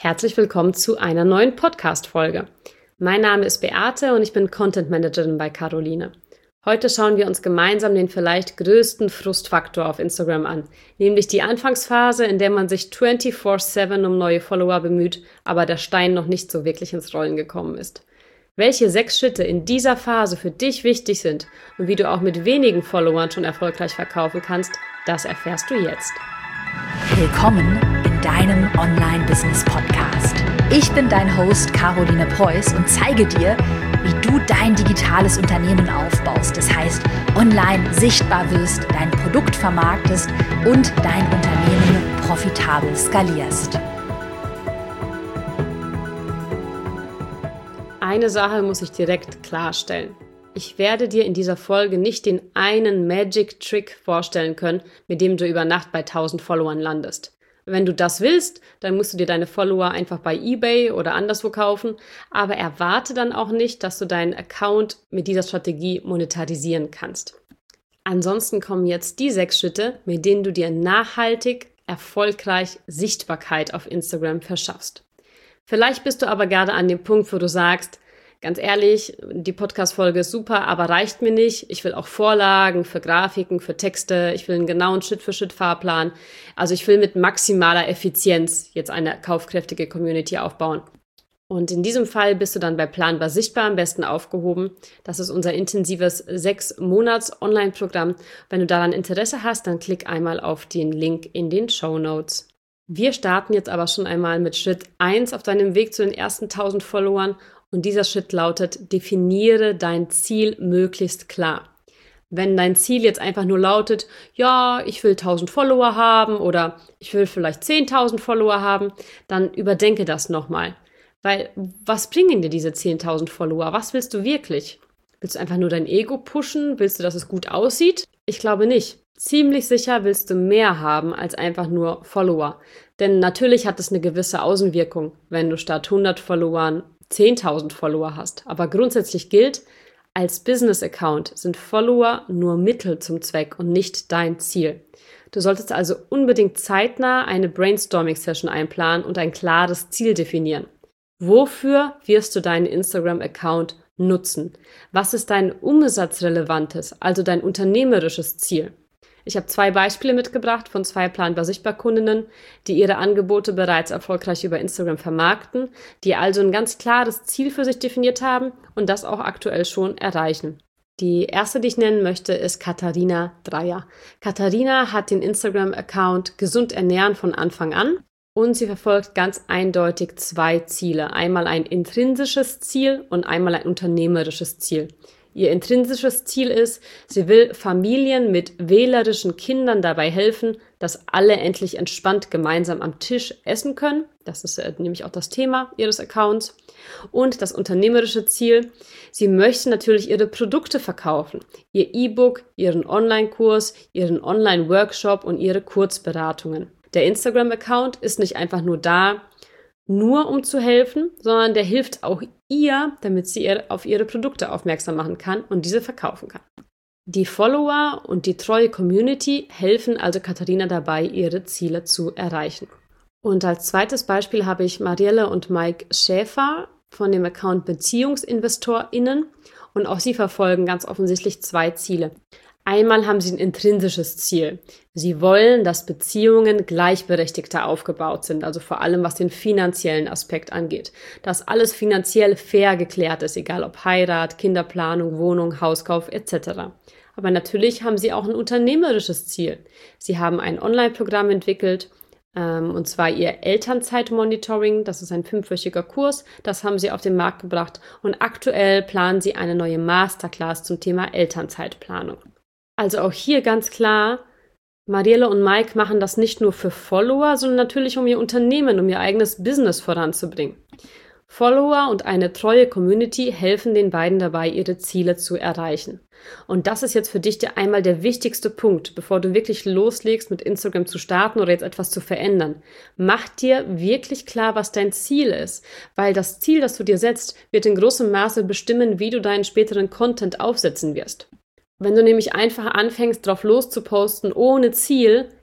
Herzlich willkommen zu einer neuen Podcast-Folge. Mein Name ist Beate und ich bin Content Managerin bei Caroline. Heute schauen wir uns gemeinsam den vielleicht größten Frustfaktor auf Instagram an, nämlich die Anfangsphase, in der man sich 24/7 um neue Follower bemüht, aber der Stein noch nicht so wirklich ins Rollen gekommen ist. Welche 6 Schritte in dieser Phase für dich wichtig sind und wie du auch mit wenigen Followern schon erfolgreich verkaufen kannst, das erfährst du jetzt. Willkommen in deinem Online-Business-Podcast. Ich bin dein Host Caroline Preuß und zeige dir, wie du dein digitales Unternehmen aufbaust. Das heißt, online sichtbar wirst, dein Produkt vermarktest und dein Unternehmen profitabel skalierst. Eine Sache muss ich direkt klarstellen. Ich werde dir in dieser Folge nicht den einen Magic-Trick vorstellen können, mit dem du über Nacht bei 1000 Followern landest. Wenn du das willst, dann musst du dir deine Follower einfach bei eBay oder anderswo kaufen, aber erwarte dann auch nicht, dass du deinen Account mit dieser Strategie monetarisieren kannst. Ansonsten kommen jetzt die 6 Schritte, mit denen du dir nachhaltig, erfolgreich Sichtbarkeit auf Instagram verschaffst. Vielleicht bist du aber gerade an dem Punkt, wo du sagst, ganz ehrlich, die Podcast-Folge ist super, aber reicht mir nicht. Ich will auch Vorlagen für Grafiken, für Texte. Ich will einen genauen Schritt-für-Schritt-Fahrplan. Also ich will mit maximaler Effizienz jetzt eine kaufkräftige Community aufbauen. Und in diesem Fall bist du dann bei Planbar Sichtbar am besten aufgehoben. Das ist unser intensives 6-Monats-Online-Programm. Wenn du daran Interesse hast, dann klick einmal auf den Link in den Shownotes. Wir starten jetzt aber schon einmal mit Schritt 1 auf deinem Weg zu den ersten 1000 Followern. Und dieser Schritt lautet, definiere dein Ziel möglichst klar. Wenn dein Ziel jetzt einfach nur lautet, ja, ich will 1000 Follower haben oder ich will vielleicht 10.000 Follower haben, dann überdenke das nochmal. Weil, was bringen dir diese 10.000 Follower? Was willst du wirklich? Willst du einfach nur dein Ego pushen? Willst du, dass es gut aussieht? Ich glaube nicht. Ziemlich sicher willst du mehr haben als einfach nur Follower. Denn natürlich hat es eine gewisse Außenwirkung, wenn du statt 100 Followern 10.000 Follower hast. Aber grundsätzlich gilt, als Business-Account sind Follower nur Mittel zum Zweck und nicht dein Ziel. Du solltest also unbedingt zeitnah eine Brainstorming-Session einplanen und ein klares Ziel definieren. Wofür wirst du deinen Instagram-Account nutzen? Was ist dein umsatzrelevantes, also dein unternehmerisches Ziel? Ich habe 2 Beispiele mitgebracht von 2 Planbar Sichtbar Kundinnen, die ihre Angebote bereits erfolgreich über Instagram vermarkten, die also ein ganz klares Ziel für sich definiert haben und das auch aktuell schon erreichen. Die erste, die ich nennen möchte, ist Katharina Dreier. Katharina hat den Instagram-Account Gesund ernähren von Anfang an und sie verfolgt ganz eindeutig 2 Ziele. Einmal ein intrinsisches Ziel und einmal ein unternehmerisches Ziel. Ihr intrinsisches Ziel ist, sie will Familien mit wählerischen Kindern dabei helfen, dass alle endlich entspannt gemeinsam am Tisch essen können. Das ist nämlich auch das Thema ihres Accounts. Und das unternehmerische Ziel, sie möchte natürlich ihre Produkte verkaufen. Ihr E-Book, ihren Online-Kurs, ihren Online-Workshop und ihre Kurzberatungen. Der Instagram-Account ist nicht einfach nur da, nur um zu helfen, sondern der hilft auch ihr, damit sie auf ihre Produkte aufmerksam machen kann und diese verkaufen kann. Die Follower und die treue Community helfen also Katharina dabei, ihre Ziele zu erreichen. Und als zweites Beispiel habe ich Marielle und Mike Schäfer von dem Account BeziehungsinvestorInnen und auch sie verfolgen ganz offensichtlich 2 Ziele. Einmal haben sie ein intrinsisches Ziel. Sie wollen, dass Beziehungen gleichberechtigter aufgebaut sind, also vor allem was den finanziellen Aspekt angeht. Dass alles finanziell fair geklärt ist, egal ob Heirat, Kinderplanung, Wohnung, Hauskauf etc. Aber natürlich haben sie auch ein unternehmerisches Ziel. Sie haben ein Online-Programm entwickelt, und zwar ihr Elternzeitmonitoring. Das ist ein 5-wöchiger Kurs. Das haben sie auf den Markt gebracht und aktuell planen sie eine neue Masterclass zum Thema Elternzeitplanung. Also auch hier ganz klar, Marielle und Mike machen das nicht nur für Follower, sondern natürlich um ihr Unternehmen, um ihr eigenes Business voranzubringen. Follower und eine treue Community helfen den beiden dabei, ihre Ziele zu erreichen. Und das ist jetzt für dich einmal der wichtigste Punkt, bevor du wirklich loslegst, mit Instagram zu starten oder jetzt etwas zu verändern. Mach dir wirklich klar, was dein Ziel ist, weil das Ziel, das du dir setzt, wird in großem Maße bestimmen, wie du deinen späteren Content aufsetzen wirst. Wenn du nämlich einfach anfängst, drauf loszuposten ohne Ziel,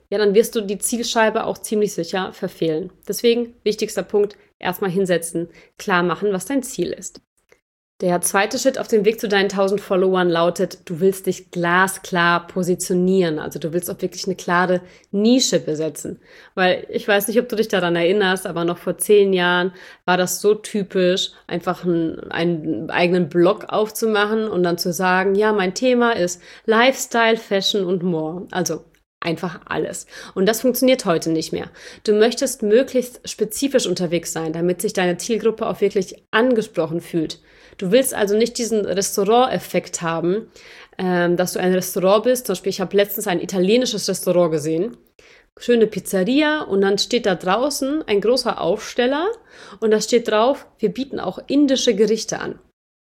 ja, dann wirst du die Zielscheibe auch ziemlich sicher verfehlen. Deswegen, wichtigster Punkt, erstmal hinsetzen, klar machen, was dein Ziel ist. Der zweite Schritt auf dem Weg zu deinen 1000 Followern lautet, du willst dich glasklar positionieren. Also du willst auch wirklich eine klare Nische besetzen. Weil ich weiß nicht, ob du dich daran erinnerst, aber noch vor 10 Jahren war das so typisch, einfach einen eigenen Blog aufzumachen und dann zu sagen, ja, mein Thema ist Lifestyle, Fashion und more. Also einfach alles. Und das funktioniert heute nicht mehr. Du möchtest möglichst spezifisch unterwegs sein, damit sich deine Zielgruppe auch wirklich angesprochen fühlt. Du willst also nicht diesen Restaurant-Effekt haben, dass du ein Restaurant bist. Zum Beispiel, ich habe letztens ein italienisches Restaurant gesehen. Schöne Pizzeria und dann steht da draußen ein großer Aufsteller und da steht drauf, wir bieten auch indische Gerichte an.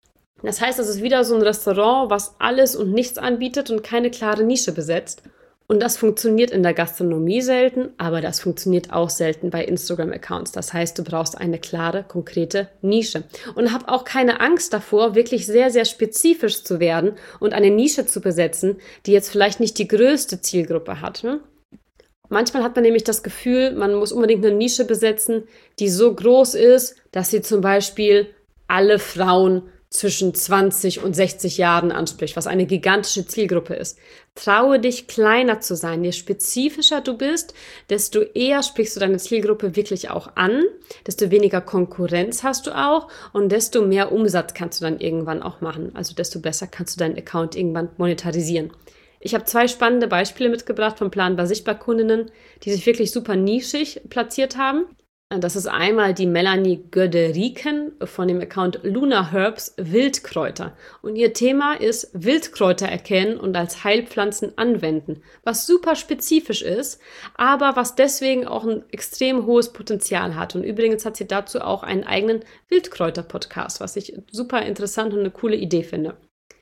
Das heißt, es ist wieder so ein Restaurant, was alles und nichts anbietet und keine klare Nische besetzt. Und das funktioniert in der Gastronomie selten, aber das funktioniert auch selten bei Instagram-Accounts. Das heißt, du brauchst eine klare, konkrete Nische. Und hab auch keine Angst davor, wirklich sehr, sehr spezifisch zu werden und eine Nische zu besetzen, die jetzt vielleicht nicht die größte Zielgruppe hat. Manchmal hat man nämlich das Gefühl, man muss unbedingt eine Nische besetzen, die so groß ist, dass sie zum Beispiel alle Frauen zwischen 20 und 60 Jahren anspricht, was eine gigantische Zielgruppe ist. Traue dich, kleiner zu sein. Je spezifischer du bist, desto eher sprichst du deine Zielgruppe wirklich auch an, desto weniger Konkurrenz hast du auch und desto mehr Umsatz kannst du dann irgendwann auch machen. Also desto besser kannst du deinen Account irgendwann monetarisieren. Ich habe 2 spannende Beispiele mitgebracht von Planbar Sichtbar Kundinnen, die sich wirklich super nischig platziert haben. Das ist einmal die Melanie Göderiken von dem Account Luna Herbs Wildkräuter. Und ihr Thema ist Wildkräuter erkennen und als Heilpflanzen anwenden, was super spezifisch ist, aber was deswegen auch ein extrem hohes Potenzial hat. Und übrigens hat sie dazu auch einen eigenen Wildkräuter-Podcast, was ich super interessant und eine coole Idee finde.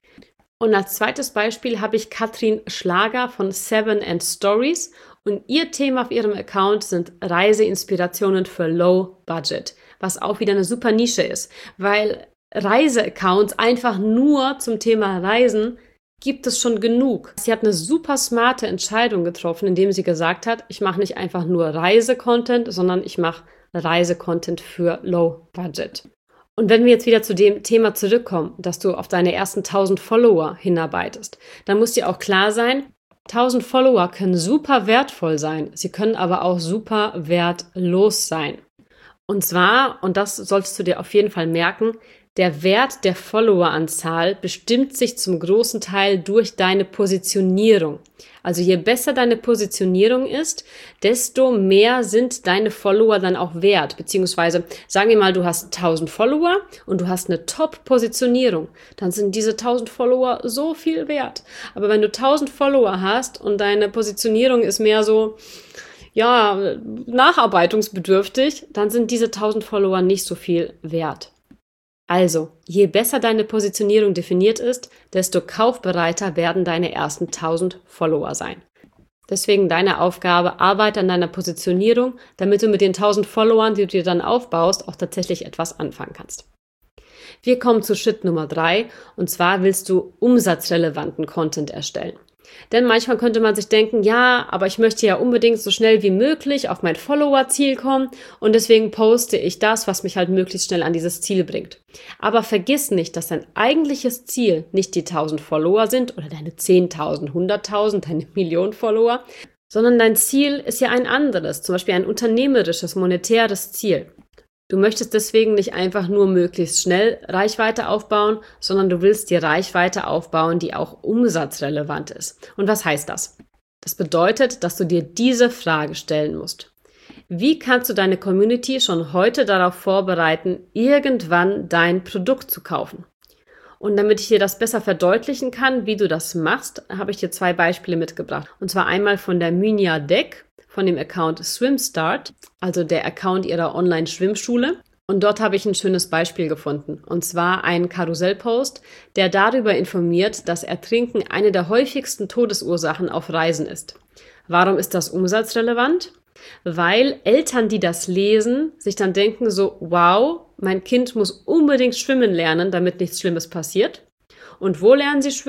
Und als zweites Beispiel habe ich Katrin Schlager von 7 & Stories und ihr Thema auf ihrem Account sind Reiseinspirationen für Low Budget, was auch wieder eine super Nische ist, weil Reiseaccounts einfach nur zum Thema Reisen gibt es schon genug. Sie hat eine super smarte Entscheidung getroffen, indem sie gesagt hat, ich mache nicht einfach nur Reise-Content, sondern ich mache Reise-Content für Low Budget. Und wenn wir jetzt wieder zu dem Thema zurückkommen, dass du auf deine ersten 1000 Follower hinarbeitest, dann muss dir auch klar sein, 1000 Follower können super wertvoll sein, sie können aber auch super wertlos sein. Und zwar, und das solltest du dir auf jeden Fall merken, der Wert der Followeranzahl bestimmt sich zum großen Teil durch deine Positionierung. Also je besser deine Positionierung ist, desto mehr sind deine Follower dann auch wert. Beziehungsweise sagen wir mal, du hast 1000 Follower und du hast eine Top-Positionierung. Dann sind diese 1000 Follower so viel wert. Aber wenn du 1000 Follower hast und deine Positionierung ist mehr so, ja, nacharbeitungsbedürftig, dann sind diese 1000 Follower nicht so viel wert. Also, je besser deine Positionierung definiert ist, desto kaufbereiter werden deine ersten 1000 Follower sein. Deswegen deine Aufgabe, arbeite an deiner Positionierung, damit du mit den 1000 Followern, die du dir dann aufbaust, auch tatsächlich etwas anfangen kannst. Wir kommen zu Schritt Nummer 3 und zwar willst du umsatzrelevanten Content erstellen. Denn manchmal könnte man sich denken, ja, aber ich möchte ja unbedingt so schnell wie möglich auf mein Follower-Ziel kommen und deswegen poste ich das, was mich halt möglichst schnell an dieses Ziel bringt. Aber vergiss nicht, dass dein eigentliches Ziel nicht die 1000 Follower sind oder deine 10.000, 100.000, deine Million Follower, sondern dein Ziel ist ja ein anderes, zum Beispiel ein unternehmerisches, monetäres Ziel. Du möchtest deswegen nicht einfach nur möglichst schnell Reichweite aufbauen, sondern du willst dir Reichweite aufbauen, die auch umsatzrelevant ist. Und was heißt das? Das bedeutet, dass du dir diese Frage stellen musst. Wie kannst du deine Community schon heute darauf vorbereiten, irgendwann dein Produkt zu kaufen? Und damit ich dir das besser verdeutlichen kann, wie du das machst, habe ich dir 2 Beispiele mitgebracht. Und zwar einmal von der Minja Deck, von dem Account Swimstart, also der Account ihrer Online-Schwimmschule. Und dort habe ich ein schönes Beispiel gefunden. Und zwar einen Karussellpost, der darüber informiert, dass Ertrinken eine der häufigsten Todesursachen auf Reisen ist. Warum ist das umsatzrelevant? Weil Eltern, die das lesen, sich dann denken so, wow, mein Kind muss unbedingt schwimmen lernen, damit nichts Schlimmes passiert. Und wo lernen sie schwimmen?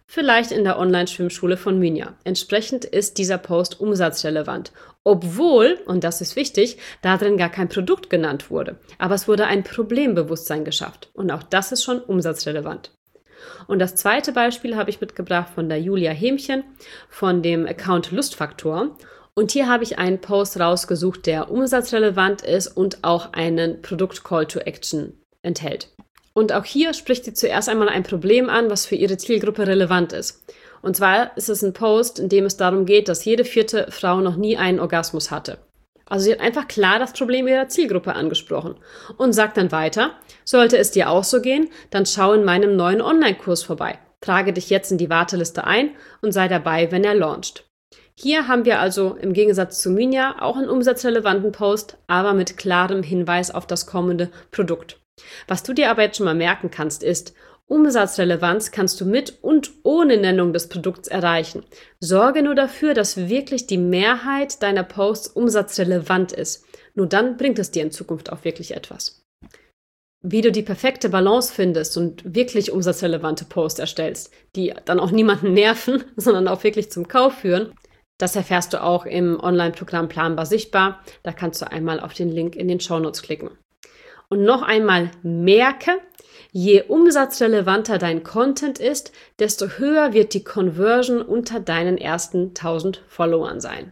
Vielleicht in der Online-Schwimmschule von Minja. Entsprechend ist dieser Post umsatzrelevant. Obwohl, und das ist wichtig, darin gar kein Produkt genannt wurde. Aber es wurde ein Problembewusstsein geschafft. Und auch das ist schon umsatzrelevant. Und das zweite Beispiel habe ich mitgebracht von der Julia Hämchen von dem Account Lustfaktor. Und hier habe ich einen Post rausgesucht, der umsatzrelevant ist und auch einen Produkt-Call to Action enthält. Und auch hier spricht sie zuerst einmal ein Problem an, was für ihre Zielgruppe relevant ist. Und zwar ist es ein Post, in dem es darum geht, dass jede 4. Frau noch nie einen Orgasmus hatte. Also sie hat einfach klar das Problem ihrer Zielgruppe angesprochen und sagt dann weiter, sollte es dir auch so gehen, dann schau in meinem neuen Online-Kurs vorbei. Trage dich jetzt in die Warteliste ein und sei dabei, wenn er launcht. Hier haben wir also im Gegensatz zu Minja auch einen umsatzrelevanten Post, aber mit klarem Hinweis auf das kommende Produkt. Was du dir aber jetzt schon mal merken kannst, ist, Umsatzrelevanz kannst du mit und ohne Nennung des Produkts erreichen. Sorge nur dafür, dass wirklich die Mehrheit deiner Posts umsatzrelevant ist. Nur dann bringt es dir in Zukunft auch wirklich etwas. Wie du die perfekte Balance findest und wirklich umsatzrelevante Posts erstellst, die dann auch niemanden nerven, sondern auch wirklich zum Kauf führen, das erfährst du auch im Online-Programm Planbar Sichtbar. Da kannst du einmal auf den Link in den Shownotes klicken. Und noch einmal merke, je umsatzrelevanter dein Content ist, desto höher wird die Conversion unter deinen ersten 1000 Followern sein.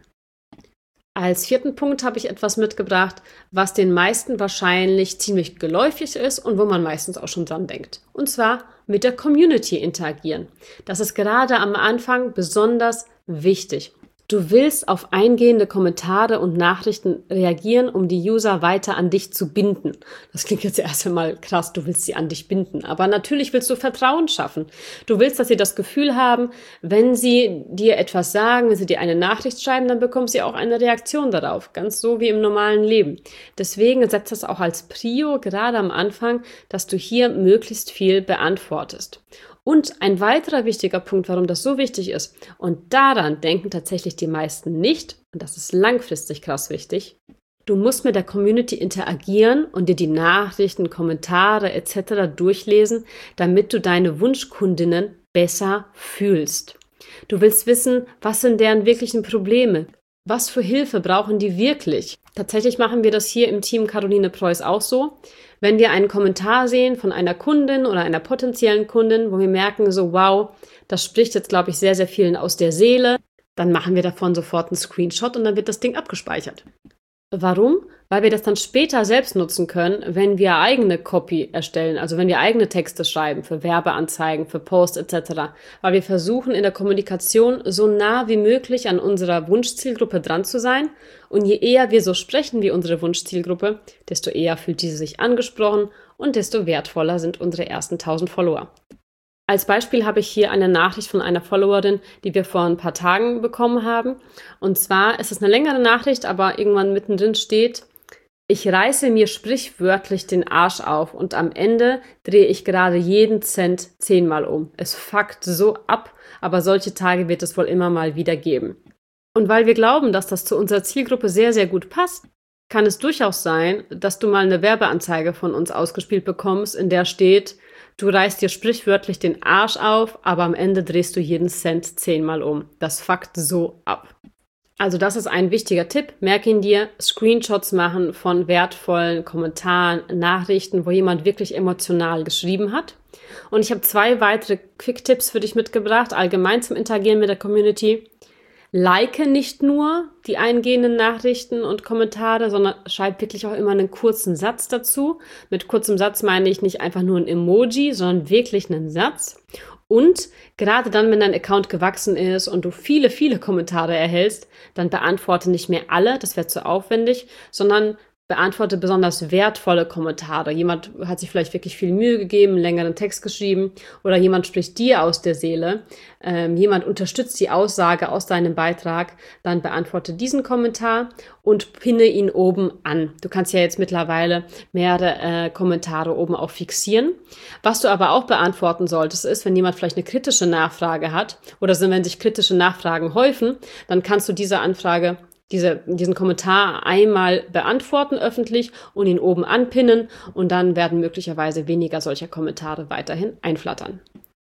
Als 4. Punkt habe ich etwas mitgebracht, was den meisten wahrscheinlich ziemlich geläufig ist und wo man meistens auch schon dran denkt. Und zwar mit der Community interagieren. Das ist gerade am Anfang besonders wichtig. Du willst auf eingehende Kommentare und Nachrichten reagieren, um die User weiter an dich zu binden. Das klingt jetzt erst einmal krass, du willst sie an dich binden. Aber natürlich willst du Vertrauen schaffen. Du willst, dass sie das Gefühl haben, wenn sie dir etwas sagen, wenn sie dir eine Nachricht schreiben, dann bekommen sie auch eine Reaktion darauf. Ganz so wie im normalen Leben. Deswegen setzt das auch als Prio gerade am Anfang, dass du hier möglichst viel beantwortest. Und ein weiterer wichtiger Punkt, warum das so wichtig ist, und daran denken tatsächlich die meisten nicht, und das ist langfristig krass wichtig, du musst mit der Community interagieren und dir die Nachrichten, Kommentare etc. durchlesen, damit du deine Wunschkundinnen besser fühlst. Du willst wissen, was sind deren wirklichen Probleme? Was für Hilfe brauchen die wirklich? Tatsächlich machen wir das hier im Team Caroline Preuß auch so. Wenn wir einen Kommentar sehen von einer Kundin oder einer potenziellen Kundin, wo wir merken, so wow, das spricht jetzt, glaube ich, sehr, sehr vielen aus der Seele, dann machen wir davon sofort einen Screenshot und dann wird das Ding abgespeichert. Warum? Weil wir das dann später selbst nutzen können, wenn wir eigene Copy erstellen, also wenn wir eigene Texte schreiben für Werbeanzeigen, für Posts etc. Weil wir versuchen in der Kommunikation so nah wie möglich an unserer Wunschzielgruppe dran zu sein und je eher wir so sprechen wie unsere Wunschzielgruppe, desto eher fühlt diese sich angesprochen und desto wertvoller sind unsere ersten 1000 Follower. Als Beispiel habe ich hier eine Nachricht von einer Followerin, die wir vor ein paar Tagen bekommen haben. Und zwar ist es eine längere Nachricht, aber irgendwann mittendrin steht, ich reiße mir sprichwörtlich den Arsch auf und am Ende drehe ich gerade jeden Cent 10-mal um. Es fuckt so ab, aber solche Tage wird es wohl immer mal wieder geben. Und weil wir glauben, dass das zu unserer Zielgruppe sehr, sehr gut passt, kann es durchaus sein, dass du mal eine Werbeanzeige von uns ausgespielt bekommst, in der steht, du reißt dir sprichwörtlich den Arsch auf, aber am Ende drehst du jeden Cent 10-mal um. Das fuckt so ab. Also das ist ein wichtiger Tipp. Merk ihn dir, Screenshots machen von wertvollen Kommentaren, Nachrichten, wo jemand wirklich emotional geschrieben hat. Und ich habe 2 weitere Quick-Tipps für dich mitgebracht, allgemein zum Interagieren mit der Community. Like nicht nur die eingehenden Nachrichten und Kommentare, sondern schreib wirklich auch immer einen kurzen Satz dazu. Mit kurzem Satz meine ich nicht einfach nur ein Emoji, sondern wirklich einen Satz. Und gerade dann, wenn dein Account gewachsen ist und du viele, viele Kommentare erhältst, dann beantworte nicht mehr alle, das wäre zu aufwendig, sondern beantworte besonders wertvolle Kommentare. Jemand hat sich vielleicht wirklich viel Mühe gegeben, einen längeren Text geschrieben oder jemand spricht dir aus der Seele. Jemand unterstützt die Aussage aus deinem Beitrag. Dann beantworte diesen Kommentar und pinne ihn oben an. Du kannst ja jetzt mittlerweile mehrere Kommentare oben auch fixieren. Was du aber auch beantworten solltest, ist, wenn jemand vielleicht eine kritische Nachfrage hat oder wenn sich kritische Nachfragen häufen, dann kannst du diese Anfrage diesen Kommentar einmal beantworten öffentlich und ihn oben anpinnen und dann werden möglicherweise weniger solcher Kommentare weiterhin einflattern.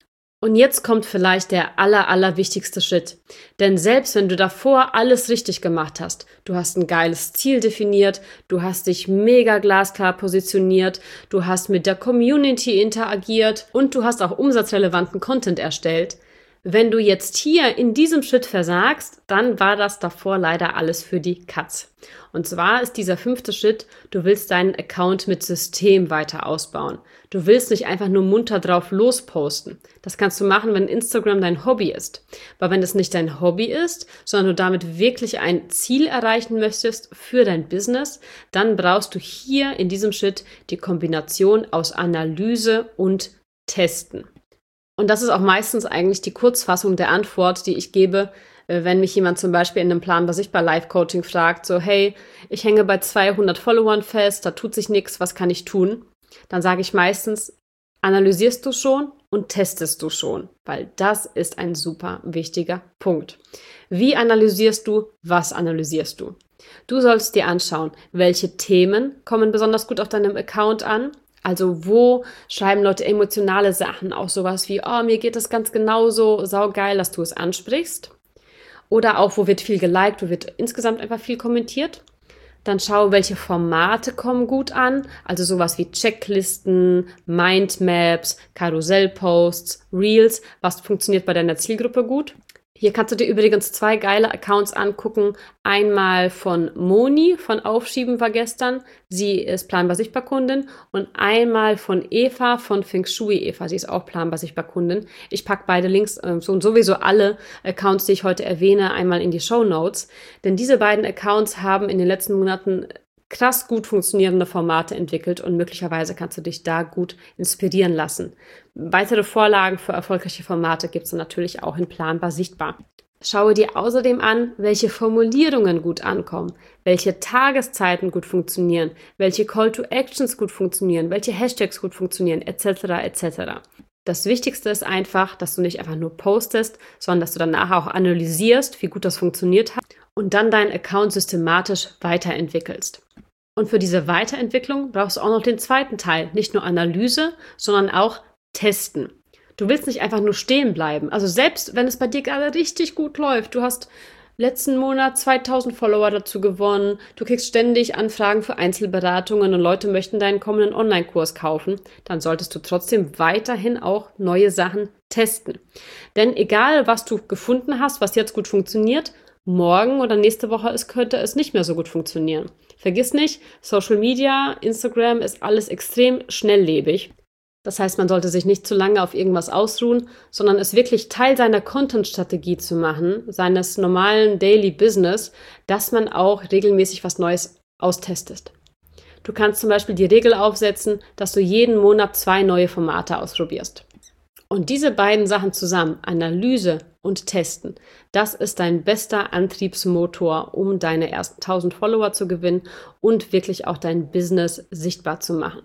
Und jetzt kommt vielleicht der allerwichtigste Schritt. Denn selbst wenn du davor alles richtig gemacht hast, du hast ein geiles Ziel definiert, du hast dich mega glasklar positioniert, du hast mit der Community interagiert und du hast auch umsatzrelevanten Content erstellt. Wenn du jetzt hier in diesem Schritt versagst, dann war das davor leider alles für die Katz. Und zwar ist dieser 5. Schritt, du willst deinen Account mit System weiter ausbauen. Du willst nicht einfach nur munter drauf losposten. Das kannst du machen, wenn Instagram dein Hobby ist. Aber wenn es nicht dein Hobby ist, sondern du damit wirklich ein Ziel erreichen möchtest für dein Business, dann brauchst du hier in diesem Schritt die Kombination aus Analyse und Testen. Und das ist auch meistens eigentlich die Kurzfassung der Antwort, die ich gebe, wenn mich jemand zum Beispiel in einem Planbar sichtbar Live-Coaching fragt, so hey, ich hänge bei 200 Followern fest, da tut sich nichts, was kann ich tun? Dann sage ich meistens, analysierst du schon und testest du schon, weil das ist ein super wichtiger Punkt. Wie analysierst du, was analysierst du? Du sollst dir anschauen, welche Themen kommen besonders gut auf deinem Account an. Also wo schreiben Leute emotionale Sachen, auch sowas wie, oh, mir geht das ganz genauso, saugeil, dass du es ansprichst. Oder auch, wo wird viel geliked, wo wird insgesamt einfach viel kommentiert. Dann schau, welche Formate kommen gut an, also sowas wie Checklisten, Mindmaps, Karussellposts, Reels, was funktioniert bei deiner Zielgruppe gut. Hier kannst du dir übrigens 2 geile Accounts angucken. Einmal von Moni, von Aufschieben war gestern. Sie ist planbar sichtbar Kundin. Und einmal von Eva, von Feng Shui Eva. Sie ist auch planbar sichtbar Kundin. Ich packe beide Links und sowieso alle Accounts, die ich heute erwähne, einmal in die Shownotes. Denn diese beiden Accounts haben in den letzten Monaten krass gut funktionierende Formate entwickelt und möglicherweise kannst du dich da gut inspirieren lassen. Weitere Vorlagen für erfolgreiche Formate gibt es natürlich auch in Planbar sichtbar. Schaue dir außerdem an, welche Formulierungen gut ankommen, welche Tageszeiten gut funktionieren, welche Call to Actions gut funktionieren, welche Hashtags gut funktionieren, etc. etc. Das Wichtigste ist einfach, dass du nicht einfach nur postest, sondern dass du danach auch analysierst, wie gut das funktioniert hat und dann deinen Account systematisch weiterentwickelst. Und für diese Weiterentwicklung brauchst du auch noch den zweiten Teil, nicht nur Analyse, sondern auch Testen. Du willst nicht einfach nur stehen bleiben. Also selbst wenn es bei dir gerade richtig gut läuft, du hast letzten Monat 2000 Follower dazu gewonnen, du kriegst ständig Anfragen für Einzelberatungen und Leute möchten deinen kommenden Online-Kurs kaufen, dann solltest du trotzdem weiterhin auch neue Sachen testen. Denn egal, was du gefunden hast, was jetzt gut funktioniert, morgen oder nächste Woche könnte es nicht mehr so gut funktionieren. Vergiss nicht, Social Media, Instagram ist alles extrem schnelllebig. Das heißt, man sollte sich nicht zu lange auf irgendwas ausruhen, sondern es wirklich Teil seiner Content-Strategie zu machen, seines normalen Daily Business, dass man auch regelmäßig was Neues austestet. Du kannst zum Beispiel die Regel aufsetzen, dass du jeden Monat 2 neue Formate ausprobierst. Und diese beiden Sachen zusammen, Analyse und Testen, das ist dein bester Antriebsmotor, um deine ersten 1000 Follower zu gewinnen und wirklich auch dein Business sichtbar zu machen.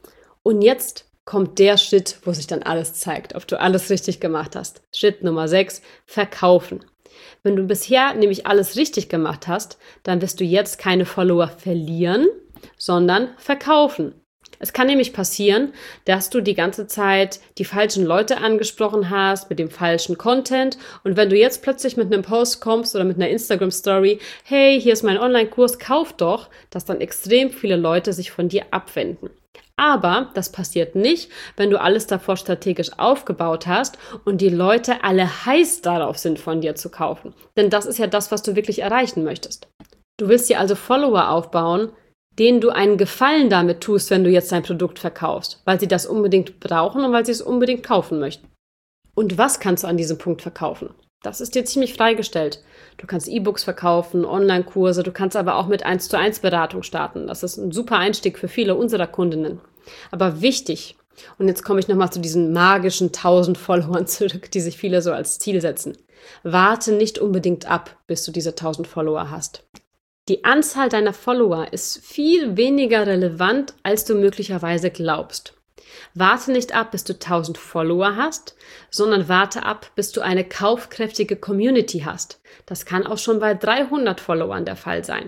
Und jetzt kommt der Schritt, wo sich dann alles zeigt, ob du alles richtig gemacht hast. Schritt Nummer 6, verkaufen. Wenn du bisher nämlich alles richtig gemacht hast, dann wirst du jetzt keine Follower verlieren, sondern verkaufen. Es kann nämlich passieren, dass du die ganze Zeit die falschen Leute angesprochen hast mit dem falschen Content und wenn du jetzt plötzlich mit einem Post kommst oder mit einer Instagram-Story, hey, hier ist mein Online-Kurs, kauf doch, dass dann extrem viele Leute sich von dir abwenden. Aber das passiert nicht, wenn du alles davor strategisch aufgebaut hast und die Leute alle heiß darauf sind, von dir zu kaufen. Denn das ist ja das, was du wirklich erreichen möchtest. Du willst dir also Follower aufbauen, denen du einen Gefallen damit tust, wenn du jetzt dein Produkt verkaufst, weil sie das unbedingt brauchen und weil sie es unbedingt kaufen möchten. Und was kannst du an diesem Punkt verkaufen? Das ist dir ziemlich freigestellt. Du kannst E-Books verkaufen, Online-Kurse, du kannst aber auch mit 1:1 Beratung starten. Das ist ein super Einstieg für viele unserer Kundinnen. Aber wichtig, und jetzt komme ich nochmal zu diesen magischen 1000 Followern zurück, die sich viele so als Ziel setzen. Warte nicht unbedingt ab, bis du diese 1000 Follower hast. Die Anzahl deiner Follower ist viel weniger relevant, als du möglicherweise glaubst. Warte nicht ab, bis du 1000 Follower hast, sondern warte ab, bis du eine kaufkräftige Community hast. Das kann auch schon bei 300 Followern der Fall sein.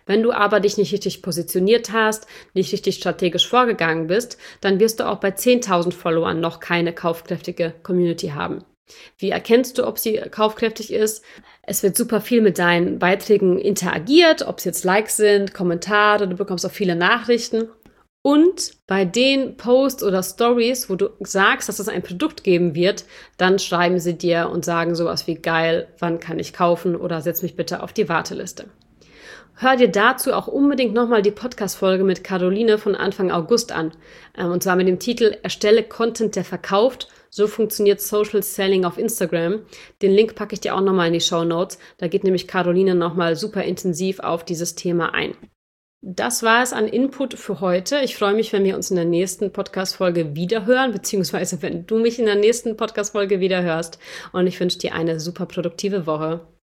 Wenn du aber dich nicht richtig positioniert hast, nicht richtig strategisch vorgegangen bist, dann wirst du auch bei 10.000 Followern noch keine kaufkräftige Community haben. Wie erkennst du, ob sie kaufkräftig ist? Es wird super viel mit deinen Beiträgen interagiert, ob es jetzt Likes sind, Kommentare, du bekommst auch viele Nachrichten. Und bei den Posts oder Stories, wo du sagst, dass es ein Produkt geben wird, dann schreiben sie dir und sagen sowas wie geil, wann kann ich kaufen oder setz mich bitte auf die Warteliste. Hör dir dazu auch unbedingt nochmal die Podcast-Folge mit Caroline von Anfang August an. Und zwar mit dem Titel Erstelle Content, der verkauft. So funktioniert Social Selling auf Instagram. Den Link packe ich dir auch nochmal in die Shownotes. Da geht nämlich Caroline nochmal super intensiv auf dieses Thema ein. Das war es an Input für heute. Ich freue mich, wenn wir uns in der nächsten Podcast-Folge wiederhören, beziehungsweise wenn du mich in der nächsten Podcast-Folge wiederhörst. Und ich wünsche dir eine super produktive Woche.